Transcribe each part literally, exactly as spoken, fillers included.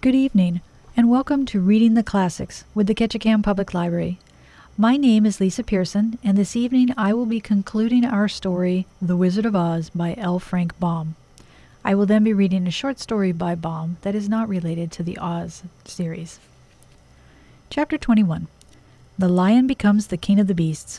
Good evening, and welcome to Reading the Classics with the Ketchikan Public Library. My name is Lisa Pearson, and this evening I will be concluding our story, The Wizard of Oz by L. Frank Baum. I will then be reading a short story by Baum that is not related to the Oz series. Chapter twenty-one. The Lion Becomes the King of the Beasts.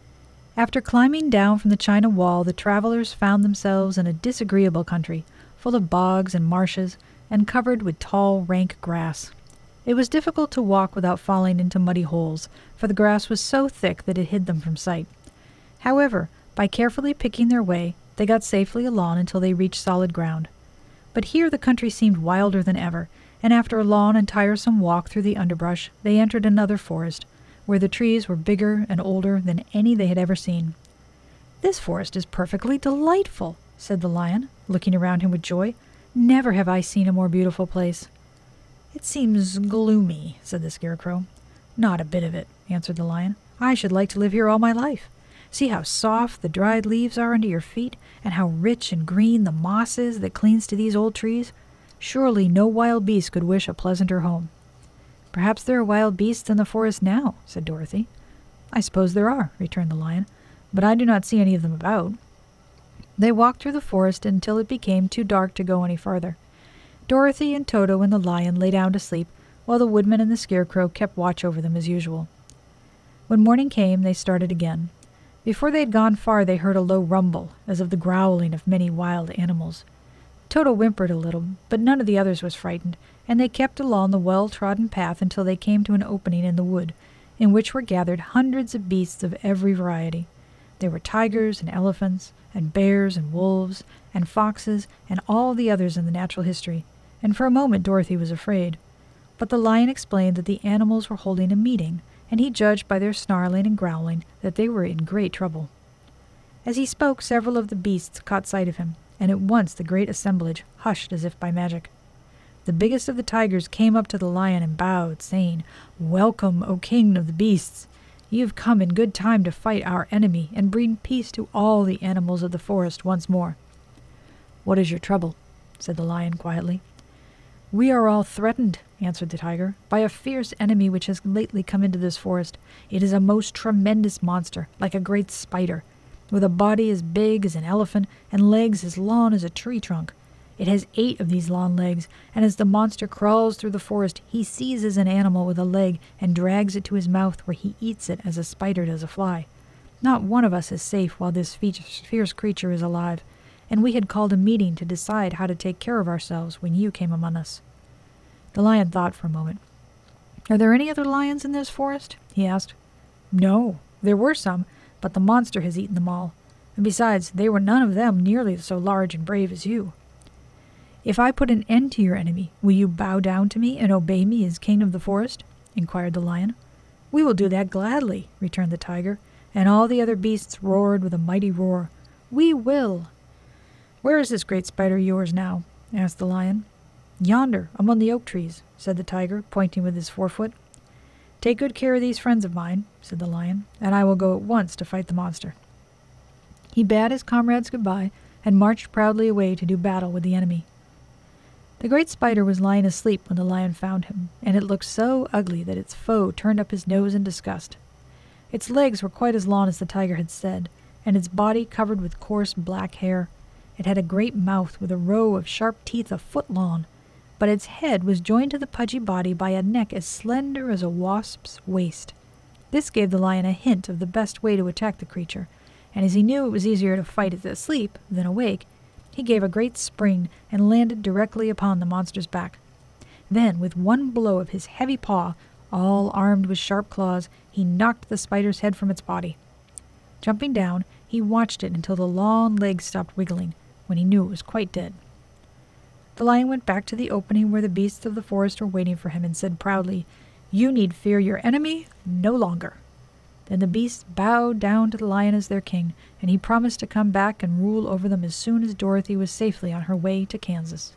After climbing down from the China Wall, the travelers found themselves in a disagreeable country, full of bogs and marshes, and covered with tall, rank grass. It was difficult to walk without falling into muddy holes, for the grass was so thick that it hid them from sight. However, by carefully picking their way, they got safely along until they reached solid ground. But here the country seemed wilder than ever, and after a long and tiresome walk through the underbrush, they entered another forest, where the trees were bigger and older than any they had ever seen. "This forest is perfectly delightful," said the lion, looking around him with joy. "Never have I seen a more beautiful place." "It seems gloomy," said the Scarecrow. "Not a bit of it," answered the lion. "I should like to live here all my life. See how soft the dried leaves are under your feet, and how rich and green the moss is that clings to these old trees. Surely no wild beast could wish a pleasanter home." "Perhaps there are wild beasts in the forest now," said Dorothy. "I suppose there are," returned the lion, "but I do not see any of them about." They walked through the forest until it became too dark to go any farther. Dorothy and Toto and the lion lay down to sleep, while the woodman and the Scarecrow kept watch over them as usual. When morning came, they started again. Before they had gone far, they heard a low rumble, as of the growling of many wild animals. Toto whimpered a little, but none of the others was frightened, and they kept along the well-trodden path until they came to an opening in the wood, in which were gathered hundreds of beasts of every variety. There were tigers and elephants, and bears and wolves, and foxes, and all the others in the natural history, and for a moment Dorothy was afraid. But the lion explained that the animals were holding a meeting, and he judged by their snarling and growling that they were in great trouble. As he spoke, several of the beasts caught sight of him, and at once the great assemblage hushed as if by magic. The biggest of the tigers came up to the lion and bowed, saying, "Welcome, O King of the Beasts! You have come in good time to fight our enemy and bring peace to all the animals of the forest once more." "What is your trouble?" said the lion quietly. "We are all threatened," answered the tiger, "by a fierce enemy which has lately come into this forest. It is a most tremendous monster, like a great spider, with a body as big as an elephant and legs as long as a tree trunk. It has eight of these long legs, and as the monster crawls through the forest, he seizes an animal with a leg and drags it to his mouth, where he eats it as a spider does a fly. Not one of us is safe while this fierce creature is alive, and we had called a meeting to decide how to take care of ourselves when you came among us." The lion thought for a moment. "Are there any other lions in this forest?" he asked. "No, there were some, but the monster has eaten them all, and besides, they were none of them nearly so large and brave as you." "If I put an end to your enemy, will you bow down to me and obey me as king of the forest?" inquired the lion. "We will do that gladly," returned the tiger, and all the other beasts roared with a mighty roar. "We will!" "Where is this great spider of yours now?" asked the lion. "Yonder, among the oak trees," said the tiger, pointing with his forefoot. "Take good care of these friends of mine," said the lion, "and I will go at once to fight the monster." He bade his comrades goodbye and marched proudly away to do battle with the enemy. The great spider was lying asleep when the lion found him, and it looked so ugly that its foe turned up his nose in disgust. Its legs were quite as long as the tiger had said, and its body covered with coarse black hair. It had a great mouth with a row of sharp teeth a foot long, but its head was joined to the pudgy body by a neck as slender as a wasp's waist. This gave the lion a hint of the best way to attack the creature, and as he knew it was easier to fight it asleep than awake, he gave a great spring and landed directly upon the monster's back. Then, with one blow of his heavy paw, all armed with sharp claws, he knocked the spider's head from its body. Jumping down, he watched it until the long legs stopped wiggling, when he knew it was quite dead. The lion went back to the opening where the beasts of the forest were waiting for him and said proudly, "You need fear your enemy no longer." Then the beasts bowed down to the lion as their king, and he promised to come back and rule over them as soon as Dorothy was safely on her way to Kansas.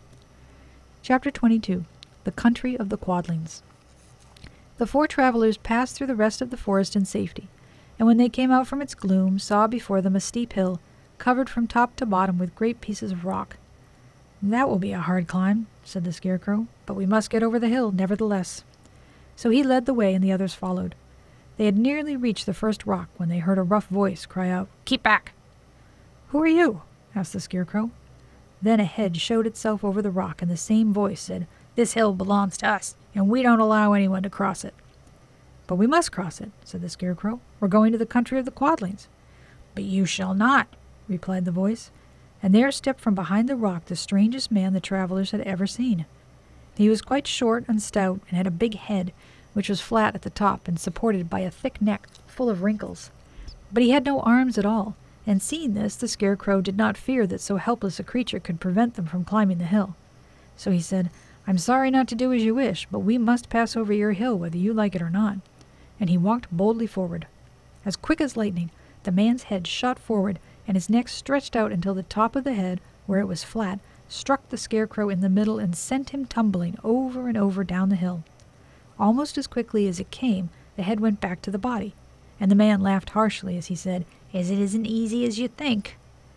Chapter twenty-two. The Country of the Quadlings. The four travelers passed through the rest of the forest in safety, and when they came out from its gloom, saw before them a steep hill, covered from top to bottom with great pieces of rock. "That will be a hard climb," said the Scarecrow, "but we must get over the hill, nevertheless." So he led the way and the others followed. They had nearly reached the first rock when they heard a rough voice cry out, "Keep back!" "Who are you?" asked the Scarecrow. Then a head showed itself over the rock, and the same voice said, "This hill belongs to us, and we don't allow anyone to cross it." "But we must cross it," said the Scarecrow. "We're going to the country of the Quadlings." "But you shall not," replied the voice, and there stepped from behind the rock the strangest man the travelers had ever seen. He was quite short and stout, and had a big head, which was flat at the top and supported by a thick neck full of wrinkles. But he had no arms at all, and seeing this, the Scarecrow did not fear that so helpless a creature could prevent them from climbing the hill. So he said, "I'm sorry not to do as you wish, but we must pass over your hill whether you like it or not." And he walked boldly forward. As quick as lightning, the man's head shot forward, and his neck stretched out until the top of the head, where it was flat, struck the Scarecrow in the middle and sent him tumbling over and over down the hill. Almost as quickly as it came, the head went back to the body, and the man laughed harshly as he said, "As it isn't easy as you think."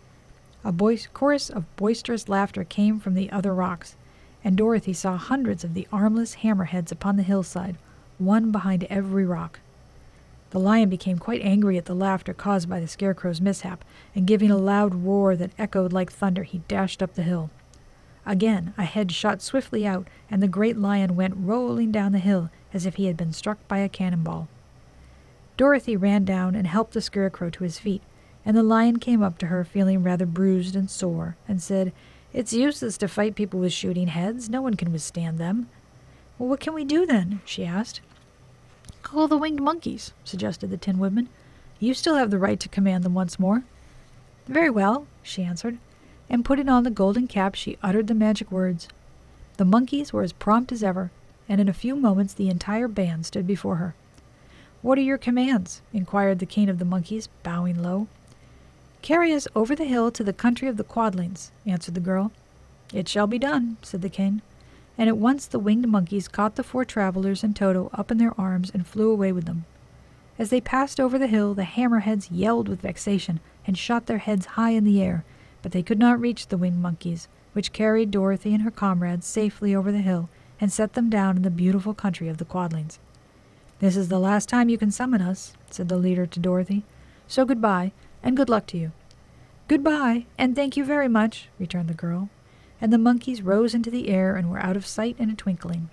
A boic- chorus of boisterous laughter came from the other rocks, and Dorothy saw hundreds of the armless hammerheads upon the hillside, one behind every rock. The lion became quite angry at the laughter caused by the Scarecrow's mishap, and giving a loud roar that echoed like thunder, he dashed up the hill. Again a head shot swiftly out, and the great lion went rolling down the hill as if he had been struck by a cannonball. Dorothy ran down and helped the Scarecrow to his feet, and the lion came up to her feeling rather bruised and sore, and said, "It's useless to fight people with shooting heads. No one can withstand them." "Well, what can we do then?" she asked. "Call the winged monkeys," suggested the Tin Woodman. "You still have the right to command them once more." "Very well," she answered, and putting on the golden cap she uttered the magic words. The monkeys were as prompt as ever, and in a few moments the entire band stood before her. "What are your commands?" inquired the king of the monkeys, bowing low. "Carry us over the hill to the country of the Quadlings," answered the girl. "It shall be done," said the king, and at once the winged monkeys caught the four travelers and Toto up in their arms and flew away with them. As they passed over the hill, the hammerheads yelled with vexation and shot their heads high in the air, but they could not reach the winged monkeys, which carried Dorothy and her comrades safely over the hill and set them down in the beautiful country of the Quadlings. "This is the last time you can summon us," said the leader to Dorothy, "so goodbye, and good luck to you." "Goodbye, and thank you very much," returned the girl, and the monkeys rose into the air and were out of sight in a twinkling.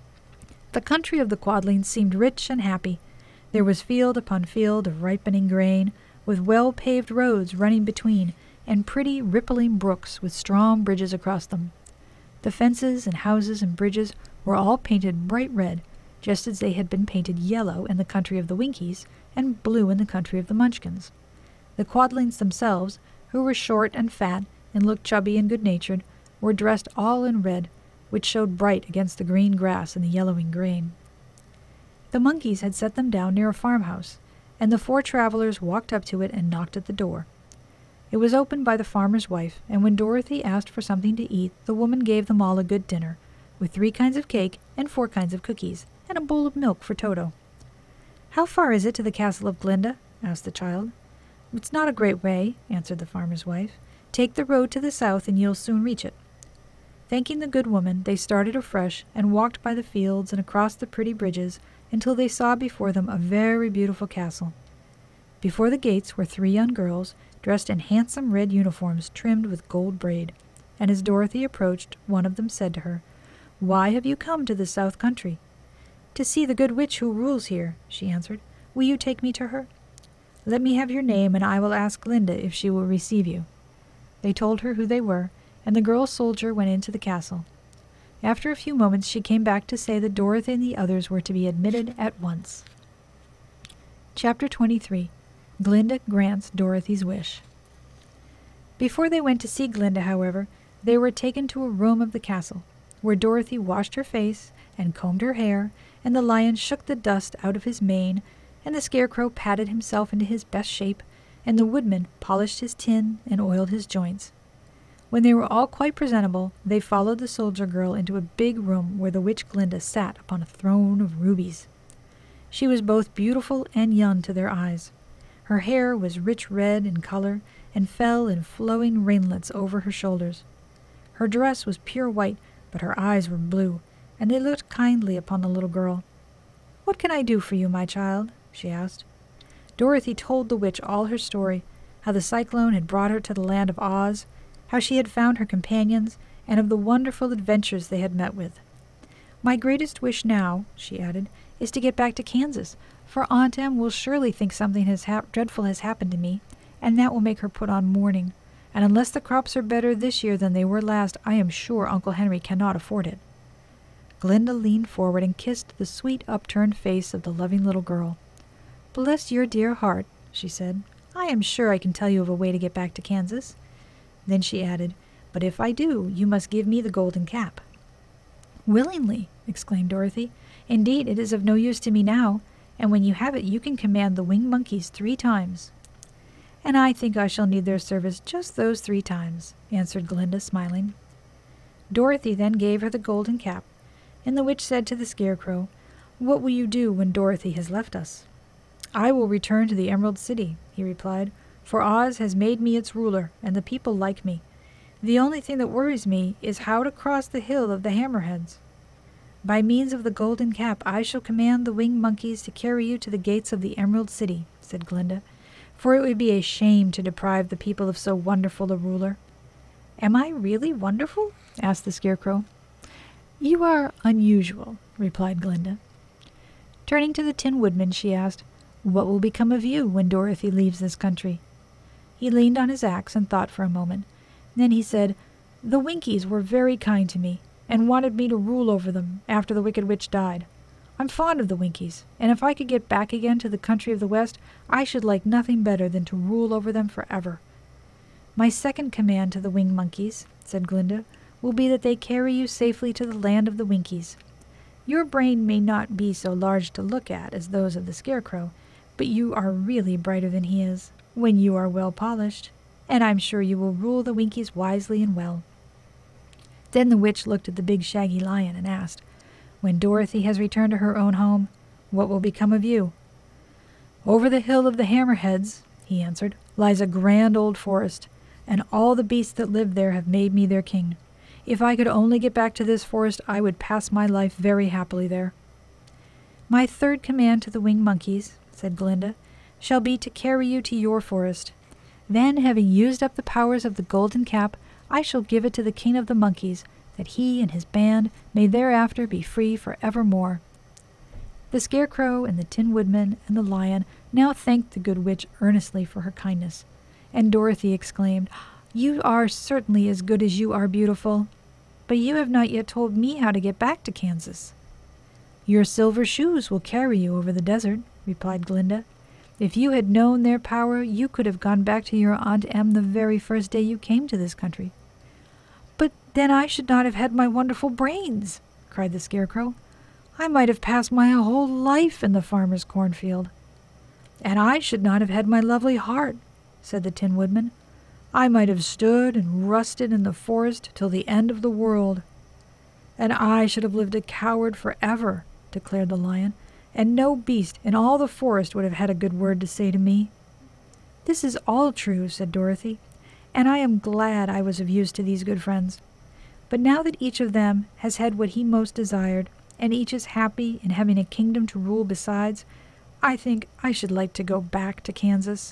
The country of the Quadlings seemed rich and happy. There was field upon field of ripening grain, with well-paved roads running between, and pretty rippling brooks with strong bridges across them. The fences and houses and bridges were all painted bright red, just as they had been painted yellow in the country of the Winkies and blue in the country of the Munchkins. The Quadlings themselves, who were short and fat and looked chubby and good-natured, were dressed all in red, which showed bright against the green grass and the yellowing grain. The monkeys had set them down near a farmhouse, and the four travelers walked up to it and knocked at the door. It was opened by the farmer's wife, and when Dorothy asked for something to eat, the woman gave them all a good dinner, with three kinds of cake and four kinds of cookies, and a bowl of milk for Toto. "How far is it to the castle of Glinda?" asked the child. "It's not a great way," answered the farmer's wife. "Take the road to the south and you'll soon reach it." Thanking the good woman, they started afresh and walked by the fields and across the pretty bridges until they saw before them a very beautiful castle. Before the gates were three young girls, dressed in handsome red uniforms trimmed with gold braid, and as Dorothy approached, one of them said to her, "Why have you come to the south country?" "To see the good witch who rules here," she answered. "Will you take me to her?" "Let me have your name, and I will ask Glinda if she will receive you." They told her who they were, and the girl soldier went into the castle. After a few moments she came back to say that Dorothy and the others were to be admitted at once. Chapter twenty-three. Glinda Grants Dorothy's Wish. Before they went to see Glinda, however, they were taken to a room of the castle, where Dorothy washed her face and combed her hair, and the lion shook the dust out of his mane, and the Scarecrow patted himself into his best shape, and the Woodman polished his tin and oiled his joints. When they were all quite presentable, they followed the soldier girl into a big room where the witch Glinda sat upon a throne of rubies. She was both beautiful and young to their eyes. Her hair was rich red in color and fell in flowing ringlets over her shoulders. Her dress was pure white, but her eyes were blue, and they looked kindly upon the little girl. "What can I do for you, my child?" she asked. Dorothy told the witch all her story, how the cyclone had brought her to the land of Oz, how she had found her companions, and of the wonderful adventures they had met with. "My greatest wish now," she added, "is to get back to Kansas, for Aunt Em will surely think something has hap- dreadful has happened to me, and that will make her put on mourning, and unless the crops are better this year than they were last, I am sure Uncle Henry cannot afford it." Glinda leaned forward and kissed the sweet upturned face of the loving little girl. "Bless your dear heart," she said. "I am sure I can tell you of a way to get back to Kansas." Then she added, "But if I do, you must give me the golden cap." "Willingly," exclaimed Dorothy. "Indeed, it is of no use to me now, and when you have it you can command the winged monkeys three times." "And I think I shall need their service just those three times," answered Glinda, smiling. Dorothy then gave her the golden cap, and the witch said to the Scarecrow, "What will you do when Dorothy has left us?" "I will return to the Emerald City," he replied, "for Oz has made me its ruler, and the people like me. The only thing that worries me is how to cross the Hill of the Hammerheads. By means of the golden cap I shall command the winged monkeys to carry you to the gates of the Emerald City," said Glinda, "for it would be a shame to deprive the people of so wonderful a ruler." "Am I really wonderful?" asked the Scarecrow. "You are unusual," replied Glinda. Turning to the Tin Woodman, she asked, "What will become of you when Dorothy leaves this country?" He leaned on his axe and thought for a moment. Then he said, "The Winkies were very kind to me, and wanted me to rule over them after the Wicked Witch died. I'm fond of the Winkies, and if I could get back again to the country of the West, I should like nothing better than to rule over them forever." "My second command to the winged monkeys," said Glinda, "will be that they carry you safely to the land of the Winkies. Your brain may not be so large to look at as those of the Scarecrow, but you are really brighter than he is, when you are well polished, and I'm sure you will rule the Winkies wisely and well." Then the witch looked at the big shaggy lion and asked, "When Dorothy has returned to her own home, what will become of you?" "Over the Hill of the Hammerheads," he answered, "lies a grand old forest, and all the beasts that live there have made me their king. If I could only get back to this forest, I would pass my life very happily there." "My third command to the winged monkeys," said Glinda, "shall be to carry you to your forest. Then, having used up the powers of the golden cap, I shall give it to the king of the monkeys, that he and his band may thereafter be free for evermore." The Scarecrow and the Tin Woodman and the Lion now thanked the good witch earnestly for her kindness, and Dorothy exclaimed, "You are certainly as good as you are beautiful. But you have not yet told me how to get back to Kansas." "Your silver shoes will carry you over the desert," replied Glinda. "If you had known their power, you could have gone back to your Aunt Em the very first day you came to this country." "But then I should not have had my wonderful brains," cried the Scarecrow. "I might have passed my whole life in the farmer's cornfield." "And I should not have had my lovely heart," said the Tin Woodman. "I might have stood and rusted in the forest till the end of the world." "And I should have lived a coward forever," declared the Lion, "and no beast in all the forest would have had a good word to say to me." "This is all true," said Dorothy, "and I am glad I was of use to these good friends. But now that each of them has had what he most desired, and each is happy in having a kingdom to rule besides, I think I should like to go back to Kansas."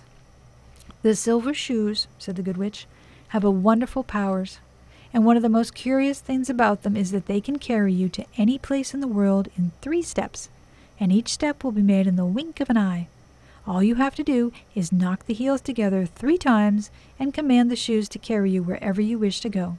"The silver shoes," said the good witch, "have a wonderful powers, and one of the most curious things about them is that they can carry you to any place in the world in three steps, and each step will be made in the wink of an eye. All you have to do is knock the heels together three times and command the shoes to carry you wherever you wish to go."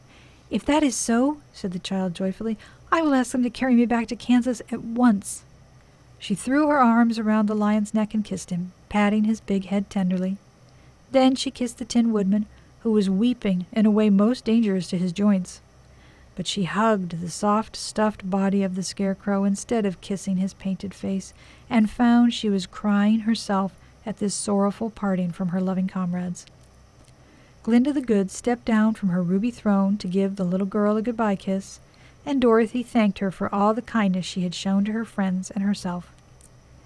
"If that is so," said the child joyfully, "I will ask them to carry me back to Kansas at once." She threw her arms around the lion's neck and kissed him, patting his big head tenderly. Then she kissed the Tin Woodman, who was weeping in a way most dangerous to his joints. But she hugged the soft, stuffed body of the Scarecrow instead of kissing his painted face, and found she was crying herself at this sorrowful parting from her loving comrades. Glinda the Good stepped down from her ruby throne to give the little girl a goodbye kiss, and Dorothy thanked her for all the kindness she had shown to her friends and herself.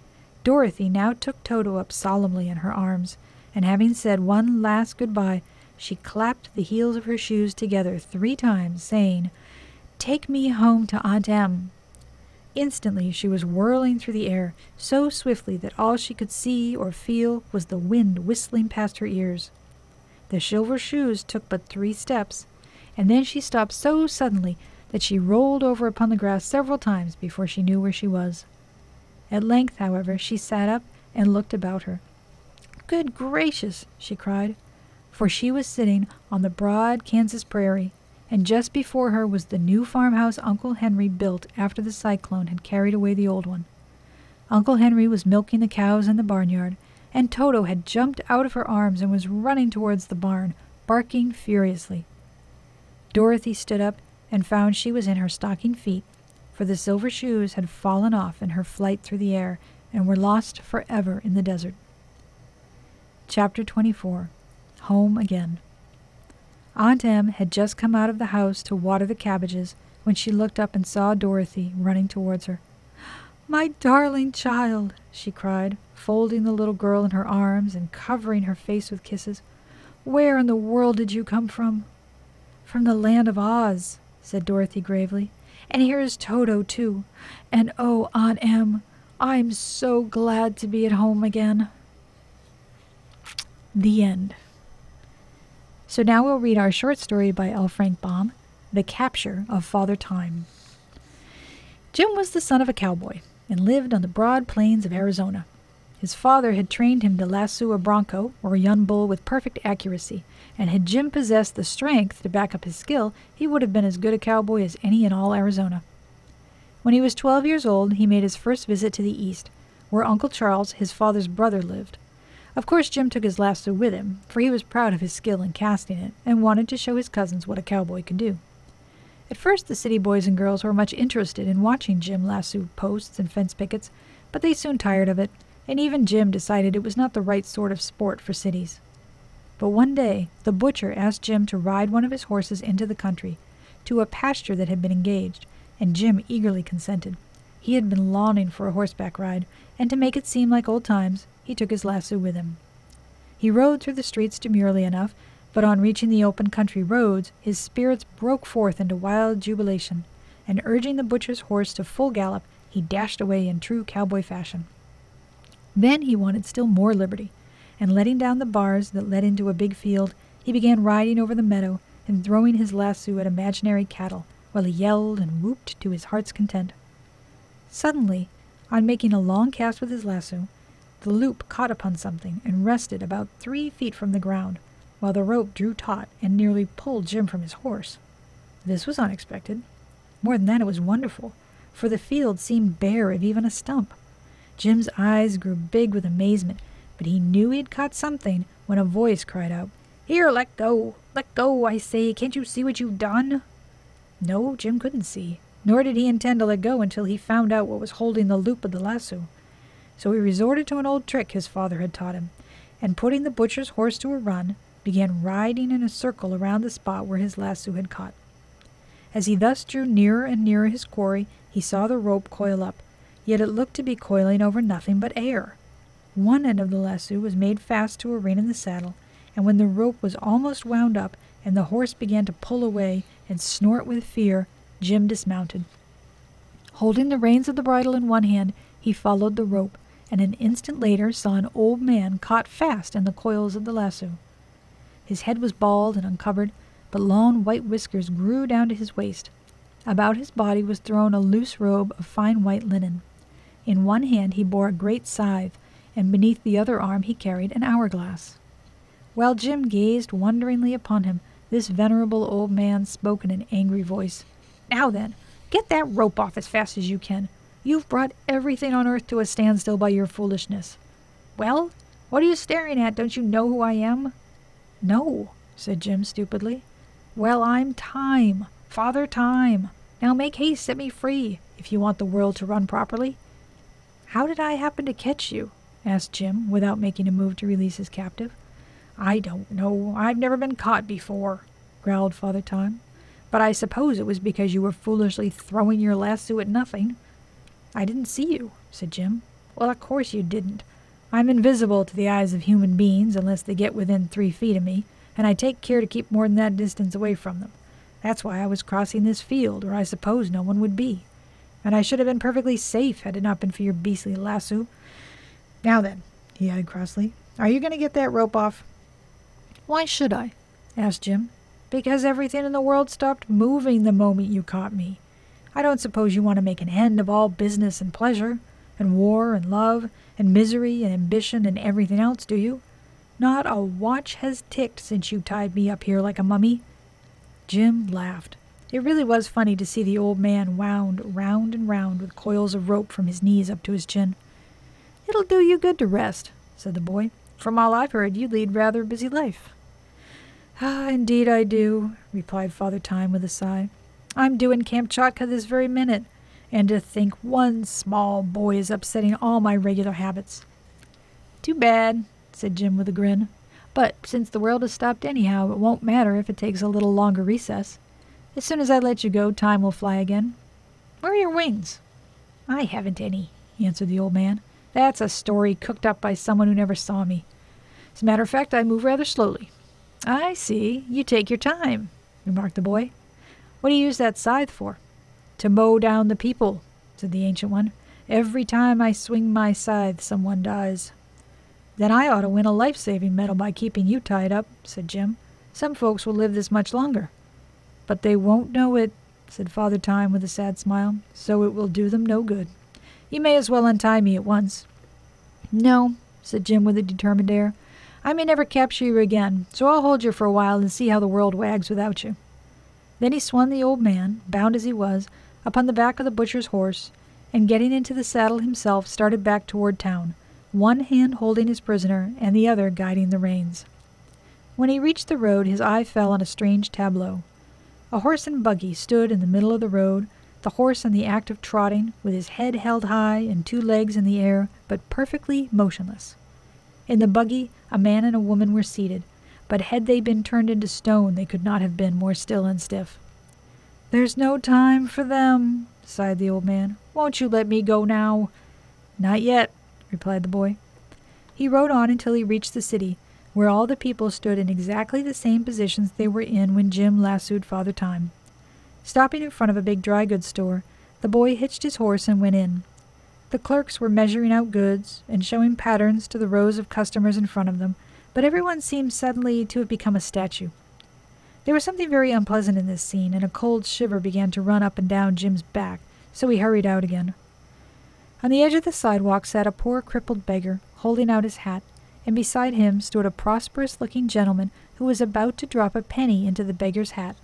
Dorothy now took Toto up solemnly in her arms, and having said one last goodbye, she clapped the heels of her shoes together three times, saying, "Take me home to Aunt Em." Instantly she was whirling through the air, so swiftly that all she could see or feel was the wind whistling past her ears. The silver shoes took but three steps, and then she stopped so suddenly that she rolled over upon the grass several times before she knew where she was. At length, however, she sat up and looked about her. "Good gracious!" she cried, for she was sitting on the broad Kansas prairie, and just before her was the new farmhouse Uncle Henry built after the cyclone had carried away the old one. Uncle Henry was milking the cows in the barnyard, and Toto had jumped out of her arms and was running towards the barn, barking furiously. Dorothy stood up and found she was in her stocking feet, for the silver shoes had fallen off in her flight through the air and were lost forever in the desert. Chapter twenty-four. Home Again. Aunt Em had just come out of the house to water the cabbages when she looked up and saw Dorothy running towards her. "My darling child!" she cried, folding the little girl in her arms and covering her face with kisses. "Where in the world did you come from?" "From the land of Oz," said Dorothy gravely. "And here is Toto, too. And oh, Aunt Em, I'm so glad to be at home again." The end. So now we'll read our short story by L. Frank Baum, The Capture of Father Time. Jim was the son of a cowboy and lived on the broad plains of Arizona. His father had trained him to lasso a bronco or a young bull with perfect accuracy, and had Jim possessed the strength to back up his skill, he would have been as good a cowboy as any in all Arizona. When he was twelve years old, he made his first visit to the East, where Uncle Charles, his father's brother, lived. Of course, Jim took his lasso with him, for he was proud of his skill in casting it, and wanted to show his cousins what a cowboy could do. At first, the city boys and girls were much interested in watching Jim lasso posts and fence pickets, but they soon tired of it, and even Jim decided it was not the right sort of sport for cities. But one day, the butcher asked Jim to ride one of his horses into the country, to a pasture that had been engaged, and Jim eagerly consented. He had been longing for a horseback ride, and to make it seem like old times, he took his lasso with him. He rode through the streets demurely enough, but on reaching the open country roads, his spirits broke forth into wild jubilation, and urging the butcher's horse to full gallop, he dashed away in true cowboy fashion. Then he wanted still more liberty, and letting down the bars that led into a big field, he began riding over the meadow and throwing his lasso at imaginary cattle, while he yelled and whooped to his heart's content. Suddenly, on making a long cast with his lasso, the loop caught upon something and rested about three feet from the ground, while the rope drew taut and nearly pulled Jim from his horse. This was unexpected. More than that, it was wonderful, for the field seemed bare of even a stump. Jim's eyes grew big with amazement, but he knew he had caught something when a voice cried out, "Here, let go! Let go, I say! Can't you see what you've done?" No, Jim couldn't see, nor did he intend to let go until he found out what was holding the loop of the lasso. So he resorted to an old trick his father had taught him, and putting the butcher's horse to a run, began riding in a circle around the spot where his lasso had caught. As he thus drew nearer and nearer his quarry, he saw the rope coil up, yet it looked to be coiling over nothing but air. One end of the lasso was made fast to a rein in the saddle, and when the rope was almost wound up and the horse began to pull away and snort with fear, Jim dismounted. Holding the reins of the bridle in one hand, he followed the rope, and an instant later saw an old man caught fast in the coils of the lasso. His head was bald and uncovered, but long white whiskers grew down to his waist. About his body was thrown a loose robe of fine white linen. In one hand he bore a great scythe, and beneath the other arm he carried an hourglass. While Jim gazed wonderingly upon him, this venerable old man spoke in an angry voice. "Now then, get that rope off as fast as you can. You've brought everything on earth to a standstill by your foolishness." "Well, what are you staring at? Don't you know who I am?" "No," said Jim stupidly. "Well, I'm Time, Father Time. Now make haste, set me free, if you want the world to run properly." "How did I happen to catch you?" asked Jim, without making a move to release his captive. "I don't know. I've never been caught before," growled Father Time. "But I suppose it was because you were foolishly throwing your lasso at nothing." "I didn't see you," said Jim. "Well, of course you didn't. I'm invisible to the eyes of human beings unless they get within three feet of me, and I take care to keep more than that distance away from them. That's why I was crossing this field, where I suppose no one would be. And I should have been perfectly safe had it not been for your beastly lasso. Now then," he added crossly, "are you going to get that rope off?" "Why should I?" asked Jim. "Because everything in the world stopped moving the moment you caught me. I don't suppose you want to make an end of all business and pleasure, and war and love, and misery and ambition and everything else, do you? Not a watch has ticked since you tied me up here like a mummy." Jim laughed. It really was funny to see the old man wound round and round with coils of rope from his knees up to his chin. "It'll do you good to rest," said the boy. "From all I've heard, you lead rather a busy life." "Ah, indeed I do," replied Father Time with a sigh. "I'm due in Kamchatka this very minute, and to think one small boy is upsetting all my regular habits." "Too bad," said Jim with a grin. "But since the world has stopped anyhow, it won't matter if it takes a little longer recess. As soon as I let you go, time will fly again. Where are your wings?" "I haven't any," answered the old man. "That's a story cooked up by someone who never saw me. As a matter of fact, I move rather slowly." "I see. You take your time," remarked the boy. "What do you use that scythe for?" "To mow down the people," said the ancient one. "Every time I swing my scythe, someone dies." "Then I ought to win a life-saving medal by keeping you tied up," said Jim. "Some folks will live this much longer." "But they won't know it," said Father Time with a sad smile, "so it will do them no good. You may as well untie me at once." "No," said Jim with a determined air. "I may never capture you again, so I'll hold you for a while and see how the world wags without you." Then he swung the old man, bound as he was, upon the back of the butcher's horse, and getting into the saddle himself started back toward town, one hand holding his prisoner and the other guiding the reins. When he reached the road, his eye fell on a strange tableau. A horse and buggy stood in the middle of the road, the horse in the act of trotting, with his head held high and two legs in the air, but perfectly motionless. In the buggy, a man and a woman were seated, but had they been turned into stone, they could not have been more still and stiff. "There's no time for them," sighed the old man. "Won't you let me go now?" "Not yet," replied the boy. He rode on until he reached the city, where all the people stood in exactly the same positions they were in when Jim lassoed Father Time. Stopping in front of a big dry goods store, the boy hitched his horse and went in. The clerks were measuring out goods and showing patterns to the rows of customers in front of them, but everyone seemed suddenly to have become a statue. There was something very unpleasant in this scene, and a cold shiver began to run up and down Jim's back, so he hurried out again. On the edge of the sidewalk sat a poor crippled beggar, holding out his hat, and beside him stood a prosperous-looking gentleman who was about to drop a penny into the beggar's hat.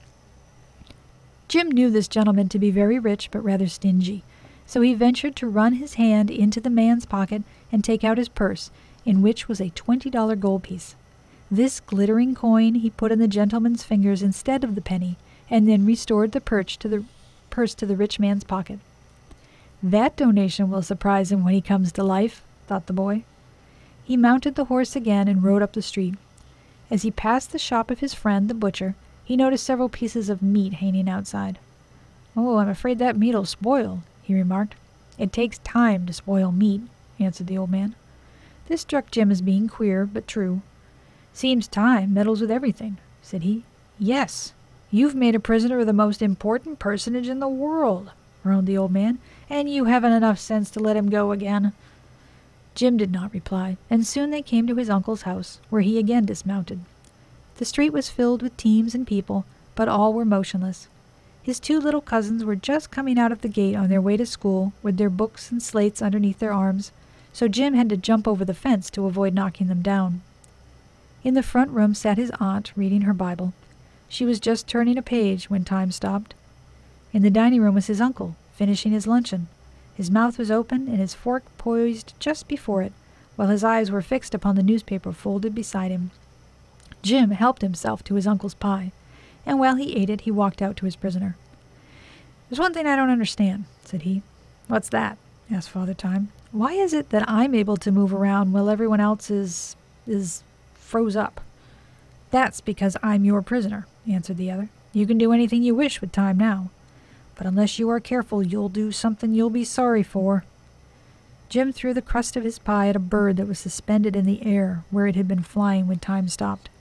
Jim knew this gentleman to be very rich but rather stingy, so he ventured to run his hand into the man's pocket and take out his purse, in which was a twenty-dollar gold piece. This glittering coin he put in the gentleman's fingers instead of the penny, and then restored the purse to the, purse to the rich man's pocket. "That donation will surprise him when he comes to life," thought the boy. He mounted the horse again and rode up the street. As he passed the shop of his friend, the butcher, he noticed several pieces of meat hanging outside. "Oh, I'm afraid that meat'll spoil," he remarked. "It takes time to spoil meat," answered the old man. This struck Jim as being queer, but true. "Seems time meddles with everything," said he. "Yes, you've made a prisoner of the most important personage in the world," groaned the old man, "and you haven't enough sense to let him go again." Jim did not reply, and soon they came to his uncle's house, where he again dismounted. The street was filled with teams and people, but all were motionless. His two little cousins were just coming out of the gate on their way to school, with their books and slates underneath their arms, so Jim had to jump over the fence to avoid knocking them down. In the front room sat his aunt, reading her Bible. She was just turning a page when Time stopped. In the dining room was his uncle, finishing his luncheon. His mouth was open and his fork poised just before it, while his eyes were fixed upon the newspaper folded beside him. Jim helped himself to his uncle's pie, and while he ate it he walked out to his prisoner. "There's one thing I don't understand," said he. "What's that?" asked Father Time. "Why is it that I'm able to move around while everyone else is... is... froze up?" "That's because I'm your prisoner," answered the other. "You can do anything you wish with Time now, but unless you are careful you'll do something you'll be sorry for." Jim threw the crust of his pie at a bird that was suspended in the air where it had been flying when Time stopped.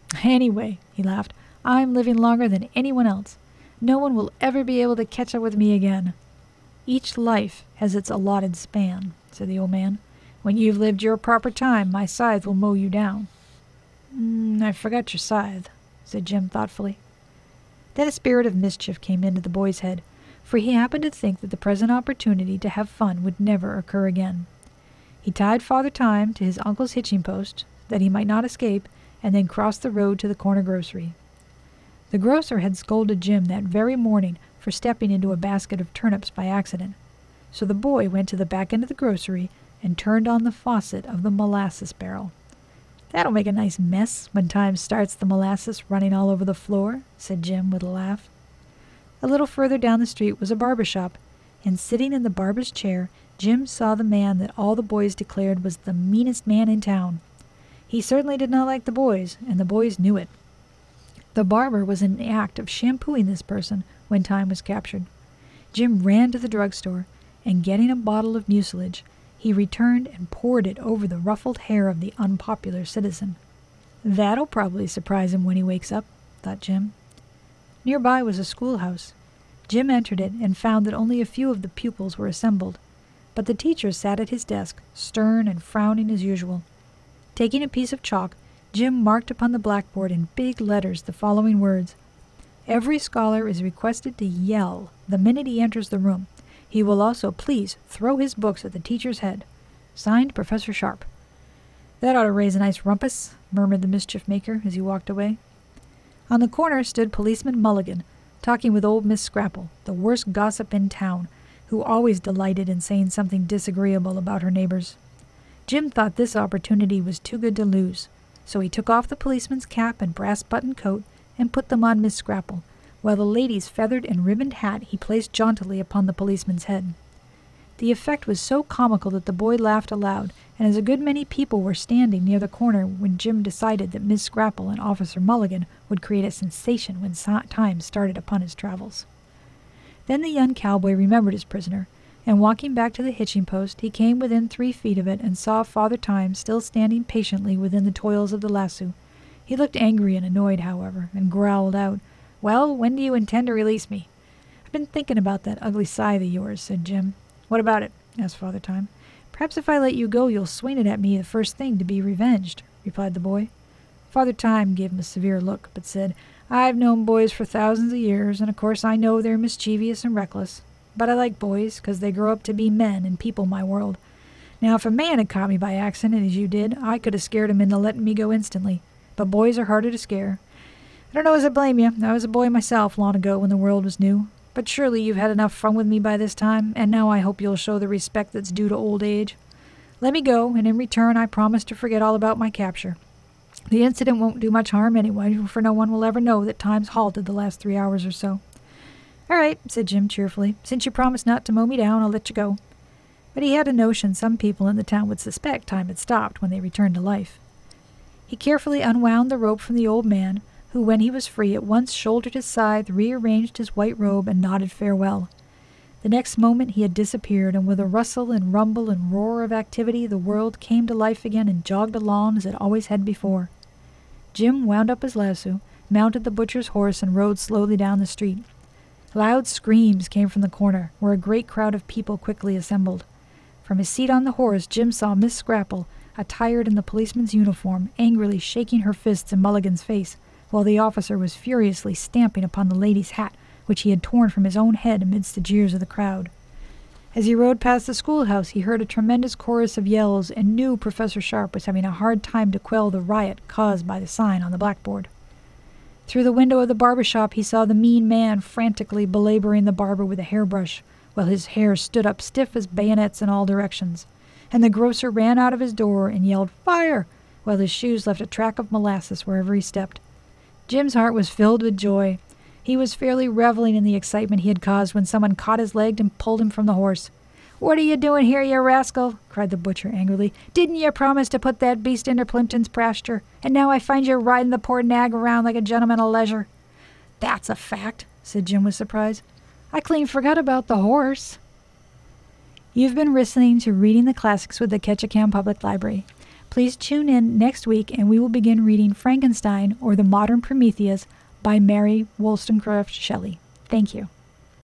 Anyway, he laughed, I'm living longer than anyone else. No one will ever be able to catch up with me again. Each life has its allotted span, said the old man. When you've lived your proper time, my scythe will mow you down. Mm, I forgot your scythe, said Jim thoughtfully. Then a spirit of mischief came into the boy's head, for he happened to think that the present opportunity to have fun would never occur again. He tied Father Time to his uncle's hitching post, that he might not escape, and then crossed the road to the corner grocery. The grocer had scolded Jim that very morning for stepping into a basket of turnips by accident, so the boy went to the back end of the grocery and turned on the faucet of the molasses barrel. That'll make a nice mess when Time starts the molasses running all over the floor, said Jim with a laugh. A little further down the street was a barber shop, and sitting in the barber's chair, Jim saw the man that all the boys declared was the meanest man in town. He certainly did not like the boys, and the boys knew it. The barber was in the act of shampooing this person when Time was captured. Jim ran to the drugstore, and getting a bottle of mucilage, he returned and poured it over the ruffled hair of the unpopular citizen. That'll probably surprise him when he wakes up, thought Jim. Nearby was a schoolhouse. Jim entered it and found that only a few of the pupils were assembled, but the teacher sat at his desk, stern and frowning as usual. Taking a piece of chalk, Jim marked upon the blackboard in big letters the following words: Every scholar is requested to yell the minute he enters the room. He will also please throw his books at the teacher's head. Signed, Professor Sharp. That ought to raise a nice rumpus, murmured the mischief-maker as he walked away. On the corner stood Policeman Mulligan, talking with old Miss Scrapple, the worst gossip in town, who always delighted in saying something disagreeable about her neighbors. Jim thought this opportunity was too good to lose, so he took off the policeman's cap and brass-buttoned coat and put them on Miss Scrapple, while the lady's feathered and ribboned hat he placed jauntily upon the policeman's head. The effect was so comical that the boy laughed aloud, and as a good many people were standing near the corner when Jim decided that Miss Scrapple and Officer Mulligan would create a sensation when Time started upon his travels. Then the young cowboy remembered his prisoner, and walking back to the hitching post, he came within three feet of it and saw Father Time still standing patiently within the toils of the lasso. He looked angry and annoyed, however, and growled out, "Well, when do you intend to release me?" "I've been thinking about that ugly scythe of yours," said Jim. "What about it?" asked Father Time. "Perhaps if I let you go you'll swing it at me the first thing to be revenged," replied the boy. Father Time gave him a severe look, but said, "I've known boys for thousands of years, and of course I know they're mischievous and reckless. But I like boys, 'cause they grow up to be men and people my world. Now, if a man had caught me by accident, as you did, I could have scared him into letting me go instantly. But boys are harder to scare. I don't know as I blame you. I was a boy myself long ago when the world was new. But surely you've had enough fun with me by this time, and now I hope you'll show the respect that's due to old age. Let me go, and in return I promise to forget all about my capture. The incident won't do much harm anyway, for no one will ever know that Time's halted the last three hours or so." "All right," said Jim cheerfully. "Since you promised not to mow me down, I'll let you go." But he had a notion some people in the town would suspect Time had stopped when they returned to life. He carefully unwound the rope from the old man, who, when he was free, at once shouldered his scythe, rearranged his white robe, and nodded farewell. The next moment he had disappeared, and with a rustle and rumble and roar of activity the world came to life again and jogged along as it always had before. Jim wound up his lasso, mounted the butcher's horse, and rode slowly down the street. Loud screams came from the corner, where a great crowd of people quickly assembled. From his seat on the horse, Jim saw Miss Scrapple, attired in the policeman's uniform, angrily shaking her fists in Mulligan's face, while the officer was furiously stamping upon the lady's hat, which he had torn from his own head amidst the jeers of the crowd. As he rode past the schoolhouse, he heard a tremendous chorus of yells and knew Professor Sharp was having a hard time to quell the riot caused by the sign on the blackboard. Through the window of the barber shop he saw the mean man frantically belaboring the barber with a hairbrush, while his hair stood up stiff as bayonets in all directions, and the grocer ran out of his door and yelled "Fire!" while his shoes left a track of molasses wherever he stepped. Jim's heart was filled with joy. He was fairly reveling in the excitement he had caused when someone caught his leg and pulled him from the horse. "What are you doing here, you rascal?" cried the butcher angrily. "Didn't you promise to put that beast into Plimpton's pasture? And now I find you riding the poor nag around like a gentleman of leisure." "That's a fact," said Jim with surprise. "I clean forgot about the horse." You've been listening to Reading the Classics with the Ketchikan Public Library. Please tune in next week and we will begin reading Frankenstein or the Modern Prometheus by Mary Wollstonecraft Shelley. Thank you.